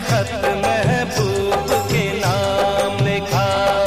खत महबूब के नाम लिखा।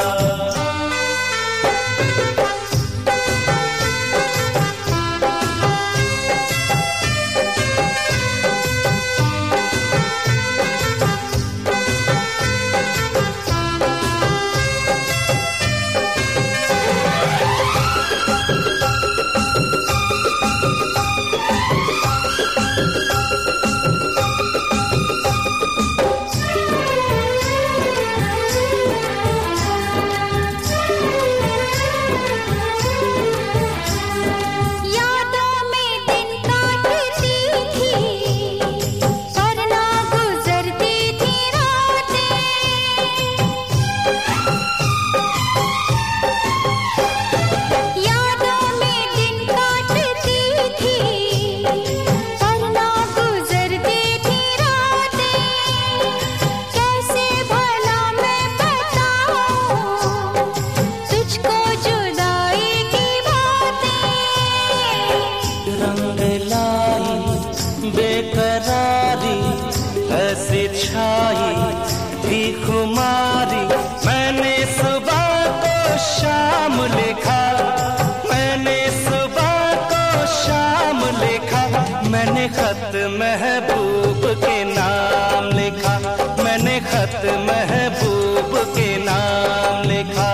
बेकरारी ऐसी छाई थी खुमारी, मैंने सुबह को शाम लिखा, मैंने सुबह को शाम लिखा, मैंने खत महबूब के नाम लिखा, मैंने खत महबूब के नाम लिखा।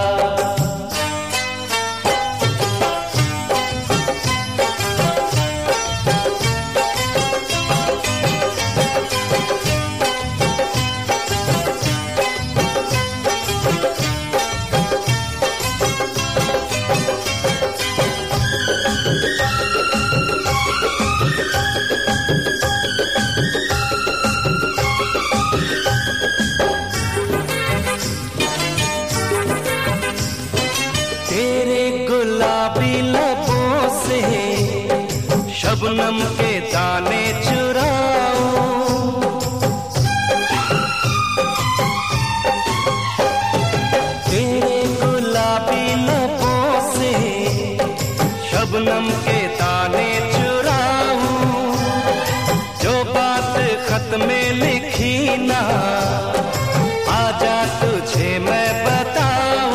तेरे गुलाबी लबों से शबनम के दाने चुराऊं, तेरे गुलाबी लबों से शबनम के दाने चुराऊं, जो बात खत में लिखी ना आजा तुझे मैं बताऊं।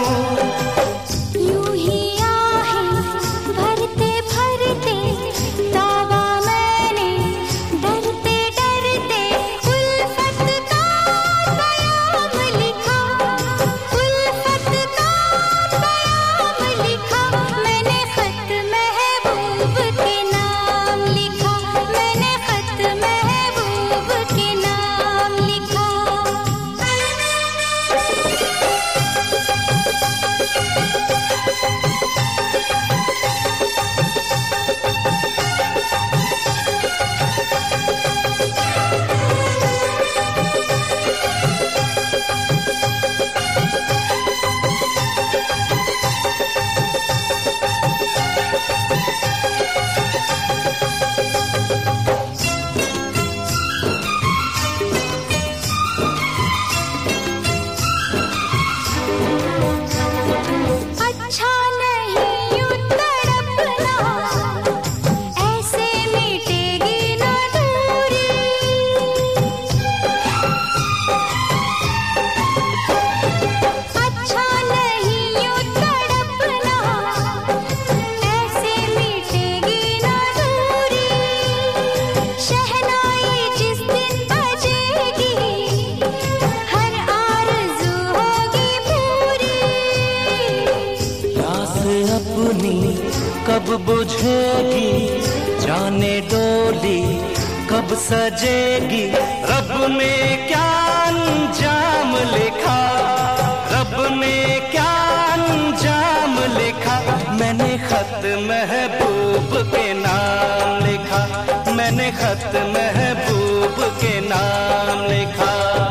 कब बुझेगी जाने डोली कब सजेगी, रब ने क्या अंजाम लिखा, रब ने क्या अंजाम लिखा, मैंने खत महबूब के नाम लिखा, मैंने खत महबूब के नाम लिखा।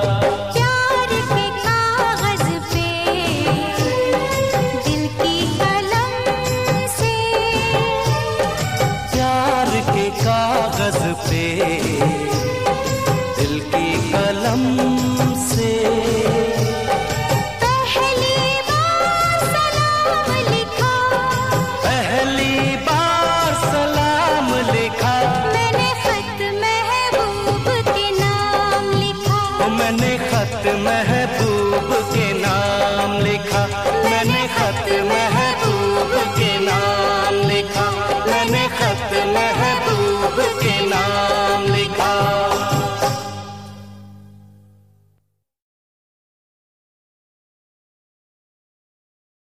कागज पे दिल की कलम से पहली बार सलाम लिखा, पहली बार सलाम लिखा, मैंने खत महबूब के नाम लिखा, मैंने खत महबूब के नाम लिखा, मैंने खत महबूब के नाम